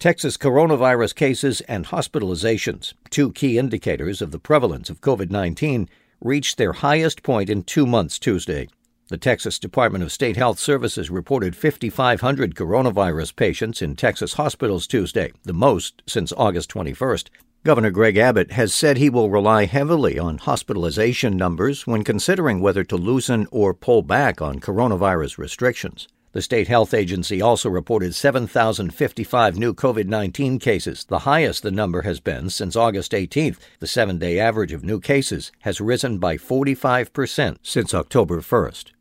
Texas coronavirus cases and hospitalizations, two key indicators of the prevalence of COVID-19, reached their highest point in 2 months Tuesday. The Texas Department of State Health Services reported 5,500 coronavirus patients in Texas hospitals Tuesday, the most since August 21st. Governor Greg Abbott has said he will rely heavily on hospitalization numbers when considering whether to loosen or pull back on coronavirus restrictions. The state health agency also reported 7,055 new COVID-19 cases, the highest the number has been since August 18th. The 7-day average of new cases has risen by 45% since October 1st.